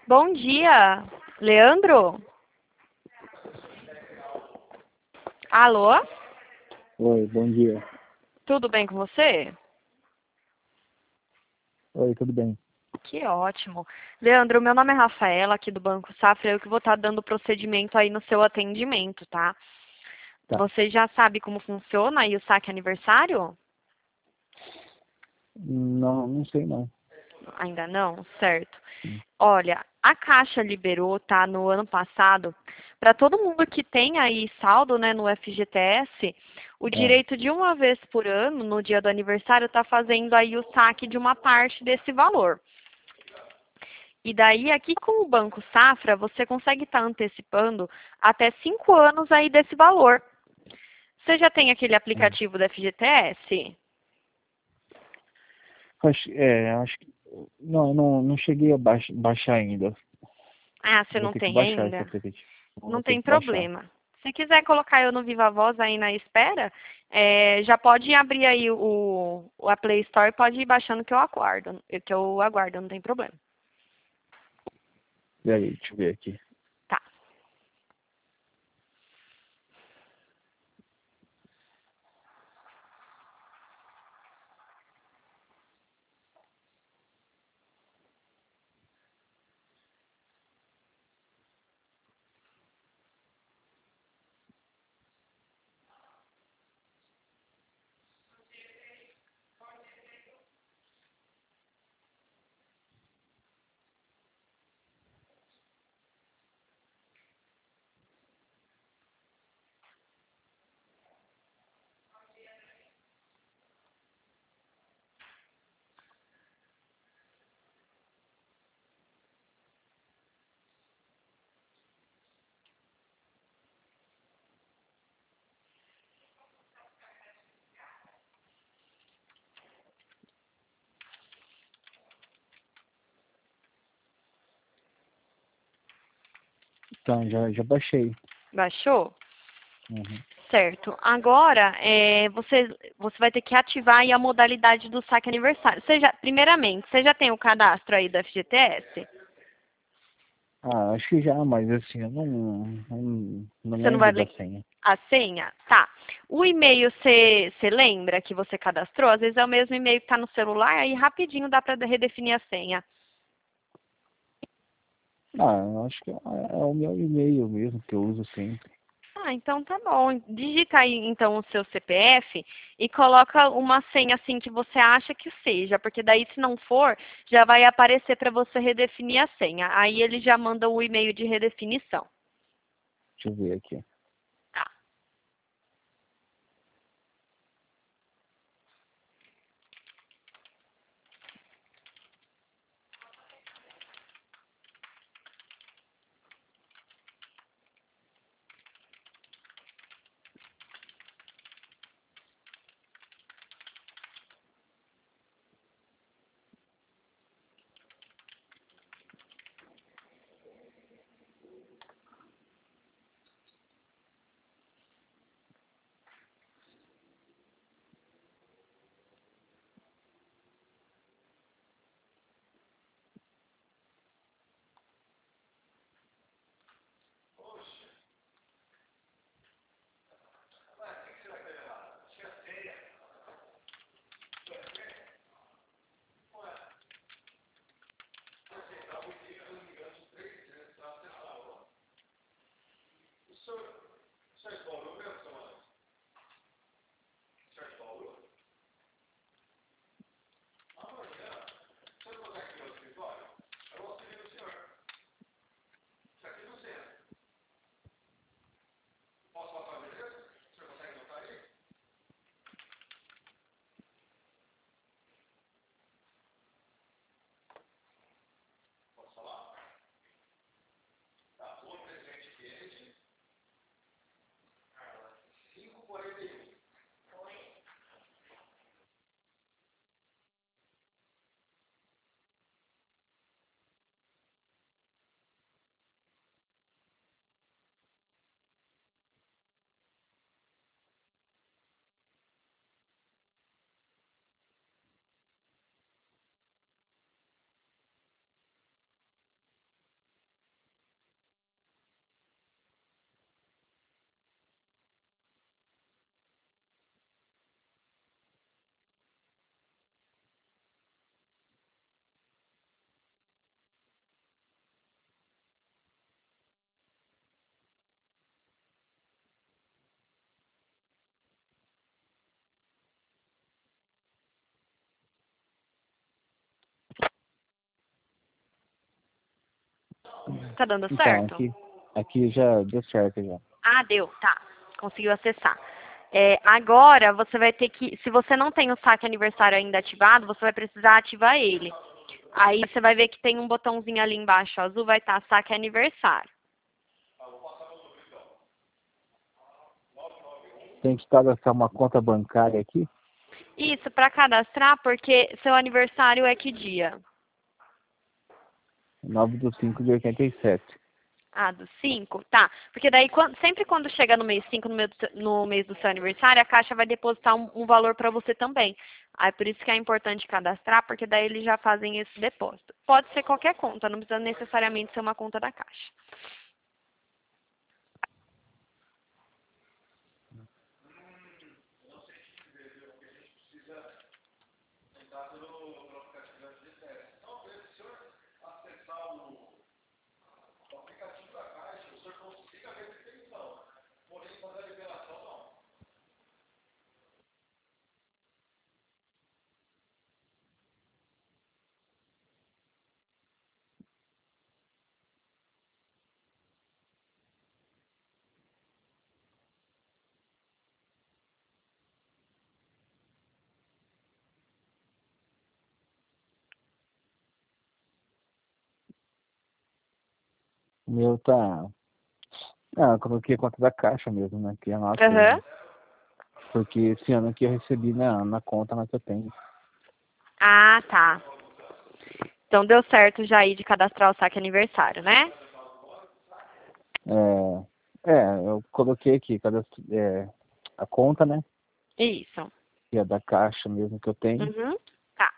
Bom dia, Leandro? Alô? Oi, bom dia. Tudo bem com você? Oi, tudo bem? Que ótimo. Leandro, meu nome é Rafaela, aqui do Banco Safra, eu que vou estar dando procedimento aí no seu atendimento, tá? Tá. Você já sabe como funciona aí o saque aniversário? Não sei não. Ainda não? Certo. Hum. Olha, a Caixa liberou, tá, no ano passado, para todo mundo que tem aí saldo, né, no FGTS, o É, direito de uma vez por ano, no dia do aniversário, tá fazendo aí o saque de uma parte desse valor. E daí, aqui com o Banco Safra, você consegue estar antecipando até 5 anos aí desse valor. Você já tem aquele hum. aplicativo da FGTS? Acho que. Não cheguei a baixar ainda. Ah, você Vou não ter que tem baixar esse ainda? aplicativo. Não Vou ter tem que baixar. problema. Se quiser colocar eu no Viva Voz aí na espera, já pode abrir aí a Play Store e pode ir baixando que eu aguardo, não tem problema. E aí, deixa eu ver aqui. Tá. Então, já baixei. Baixou? Uhum. Certo. Agora, você vai ter que ativar aí a modalidade do saque aniversário. Primeiramente, você já tem o cadastro aí do FGTS? Ah, acho que já, mas assim, eu não Você não vai lembro da lembrar senha. a senha? Tá. O e-mail você lembra que você cadastrou? Às vezes é o mesmo e-mail que está no celular, aí rapidinho dá para redefinir a senha. Ah, eu acho que é o meu e-mail mesmo que eu uso sempre. Ah, então tá bom. Digita aí então o seu CPF e coloca uma senha assim que você acha que seja, porque daí se não for, já vai aparecer para você redefinir a senha. Aí ele já manda o e-mail de redefinição. Deixa eu ver aqui. Tá. Tá dando Então, certo? aqui já deu certo já. Ah, deu, tá. Conseguiu acessar. Agora você vai ter que, se você não tem o saque aniversário ainda ativado, você vai precisar ativar ele. Aí você vai ver que tem um botãozinho ali embaixo azul, vai estar saque aniversário. Tem que cadastrar uma conta bancária aqui? Isso, para cadastrar, porque seu aniversário é que dia? 9/5/87. Ah, do 5? Tá. Porque daí, sempre quando chega no mês 5, no mês do seu aniversário, a Caixa vai depositar um valor para você também. Aí, por isso que é importante cadastrar, porque daí eles já fazem esse depósito. Pode ser qualquer conta, não precisa necessariamente ser uma conta da Caixa. O meu tá... Ah, eu coloquei a conta da Caixa mesmo, né? Que é a nossa. Aham. Porque esse ano aqui eu recebi na conta, mas eu tenho. Ah, tá. Então deu certo já aí de cadastrar o saque aniversário, né? Eu coloquei aqui a conta, né? Isso. Que é da Caixa mesmo que eu tenho. Uhum. Tá.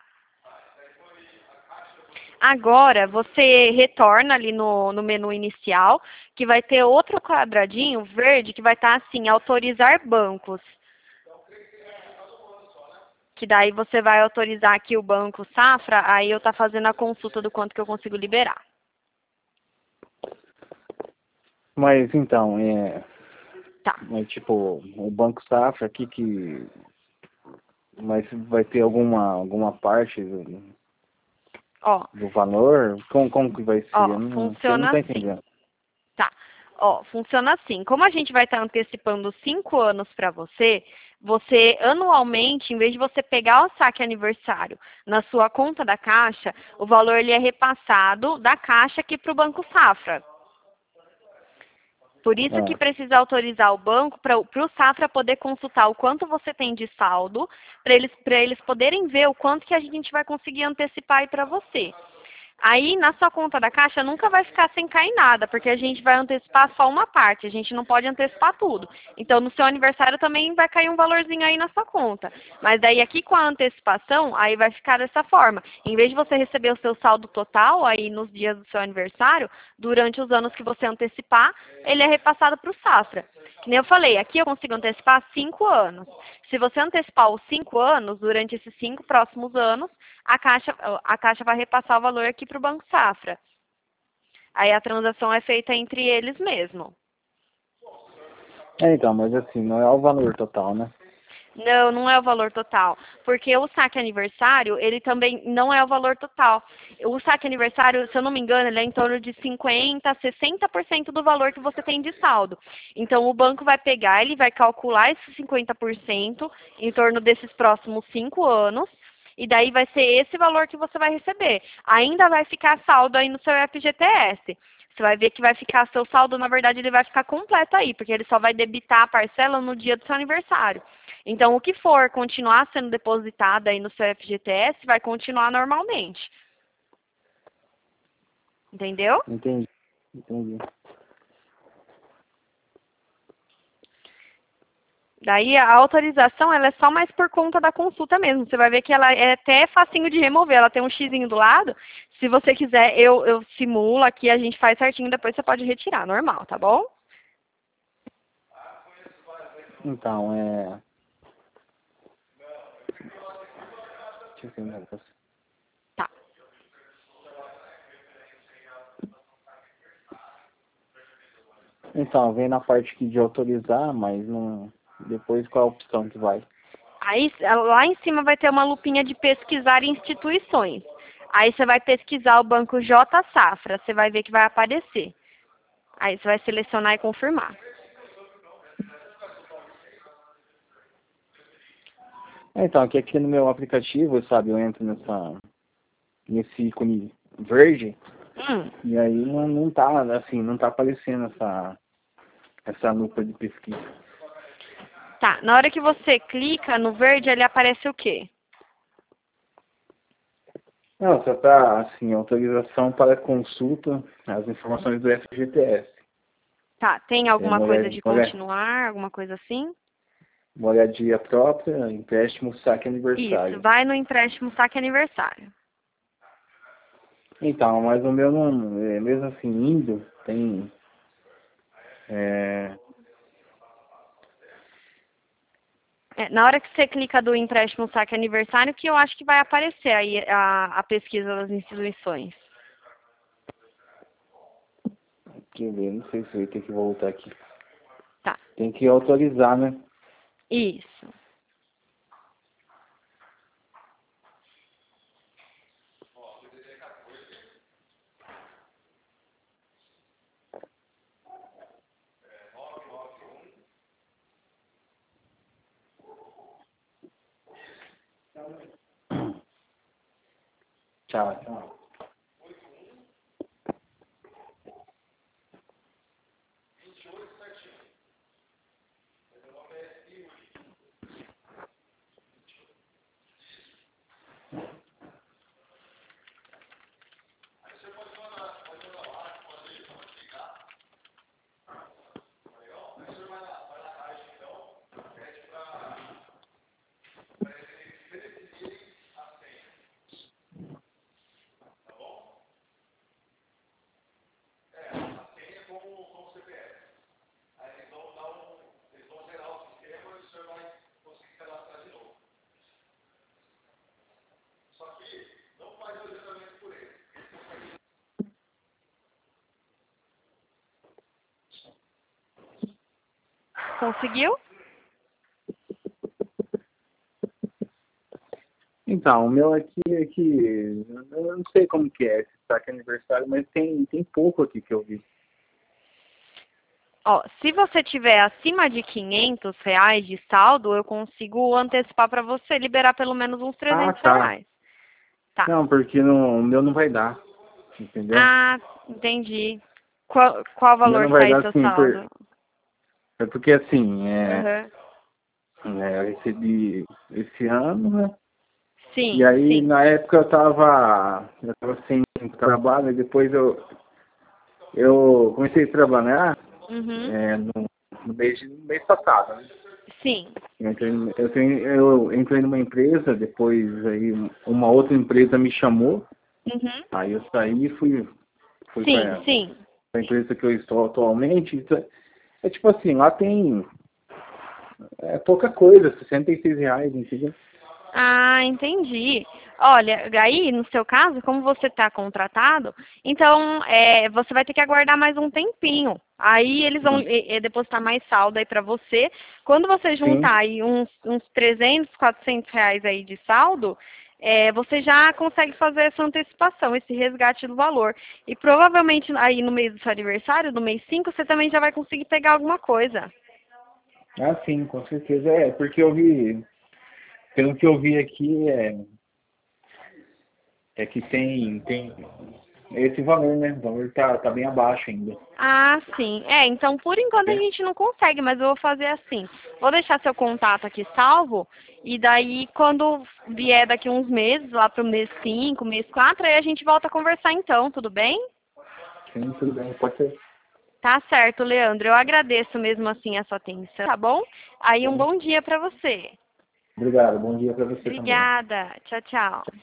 Agora, você retorna ali no menu inicial, que vai ter outro quadradinho verde que vai estar assim, autorizar bancos. Que daí você vai autorizar aqui o Banco Safra, aí eu tá fazendo a consulta do quanto que eu consigo liberar. Mas então, Tá. mas, tipo, o Banco Safra aqui que... Mas vai ter alguma parte Ó, do valor? Como que vai ser? ó, Você não funciona tá assim. entendendo. Tá. Ó, funciona assim. Como a gente vai estar antecipando 5 anos para você, você anualmente, em vez de você pegar o saque aniversário na sua conta da Caixa, o valor ele é repassado da Caixa aqui para o Banco Safra. Por isso que Ah, precisa autorizar o banco para o Safra poder consultar o quanto você tem de saldo, para eles poderem ver o quanto que a gente vai conseguir antecipar aí para você. Aí, na sua conta da Caixa, nunca vai ficar sem cair nada, porque a gente vai antecipar só uma parte, a gente não pode antecipar tudo. Então, no seu aniversário também vai cair um valorzinho aí na sua conta. Mas daí, aqui com a antecipação, aí vai ficar dessa forma. Em vez de você receber o seu saldo total aí nos dias do seu aniversário, durante os anos que você antecipar, ele é repassado para o Safra. Que nem eu falei, aqui eu consigo antecipar 5 anos. Se você antecipar os 5 anos, durante esses 5 próximos anos, a Caixa vai repassar o valor aqui para o Banco Safra. Aí a transação é feita entre eles mesmo. então, mas assim, não é o valor total, né? Não, não é o valor total. Porque o saque aniversário, ele também não é o valor total. O saque aniversário, se eu não me engano, ele é em torno de 50%, 60% do valor que você tem de saldo. Então, o banco vai pegar, ele vai calcular esses 50% em torno desses próximos 5 anos. E daí vai ser esse valor que você vai receber. Ainda vai ficar saldo aí no seu FGTS. Você vai ver que vai ficar seu saldo, na verdade, ele vai ficar completo aí, porque ele só vai debitar a parcela no dia do seu aniversário. Então, o que for continuar sendo depositado aí no seu FGTS vai continuar normalmente. Entendeu? Entendi. Daí a autorização ela é só mais por conta da consulta mesmo. Você vai ver que ela é até facinho de remover. Ela tem um xizinho do lado. Se você quiser, eu simulo aqui, a gente faz certinho, depois você pode retirar, normal, tá bom? Então, deixa eu ver um negócio. Tá. Então, vem na parte aqui de autorizar, mas não... Depois qual a opção que vai? Aí lá em cima vai ter uma lupinha de pesquisar instituições. Aí você vai pesquisar o banco J Safra, você vai ver que vai aparecer. Aí você vai selecionar e confirmar. Então, aqui no meu aplicativo, sabe, eu entro nesse ícone verde, e aí não tá, assim, não tá aparecendo essa lupa de pesquisa. Tá, na hora que você clica no verde, ele aparece o quê? Não, só tá, assim, autorização para consulta as informações do FGTS. Tá, tem alguma coisa de continuar, alguma coisa assim? Moradia própria, empréstimo, saque aniversário. Isso, vai no empréstimo saque aniversário. Então, mas o meu não, mesmo assim, indo, tem... Na hora que você clica do empréstimo saque aniversário, que eu acho que vai aparecer aí a pesquisa das instituições. Quer ver, não sei se vai ter que voltar aqui. Tá. Tem que autorizar, né? Isso. Tchau. Conseguiu? Então, o meu aqui é que... Eu não sei como que é esse saque aniversário, mas tem pouco aqui que eu vi. Ó, se você tiver acima de R$ 500 de saldo, eu consigo antecipar para você, liberar pelo menos uns R$ 300. Tá. Tá. Não, porque o meu não vai dar, entendeu? Ah, entendi. Qual O meu valor não vai sai dar, seu assim, saldo? é porque, assim, Uhum. eu recebi esse ano, né? E Sim, aí, sim. na época, eu tava sem trabalho, e depois eu comecei a trabalhar Uhum. no mês passado, né? Sim. Eu entrei numa empresa, depois aí uma outra empresa me chamou, Uhum. aí eu saí e fui Sim, para sim. a empresa que eu estou atualmente. Então, é tipo assim, lá tem pouca coisa, R$ 66, entendeu? Ah, entendi. Olha, aí no seu caso, como você está contratado, então você vai ter que aguardar mais um tempinho. Aí eles vão Sim. depositar mais saldo aí para você. Quando você Sim. juntar aí uns 300, R$ 400 aí de saldo, você já consegue fazer essa antecipação, esse resgate do valor. E provavelmente aí no mês do seu aniversário, no mês 5, você também já vai conseguir pegar alguma coisa. Ah, sim, com certeza. Porque eu vi, pelo que eu vi aqui, que tem esse valor, né? O valor tá bem abaixo ainda. Ah, sim. Então por enquanto a Né? gente não consegue, mas eu vou fazer assim. Vou deixar seu contato aqui salvo, e daí quando vier daqui uns meses, lá pro mês 5, mês 4, aí a gente volta a conversar então, tudo bem? Sim, tudo bem, pode ser. Tá certo, Leandro. Eu agradeço mesmo assim a sua atenção, tá bom? Aí um bom dia pra você. Obrigado, bom dia para você também. Obrigada. Tchau, tchau.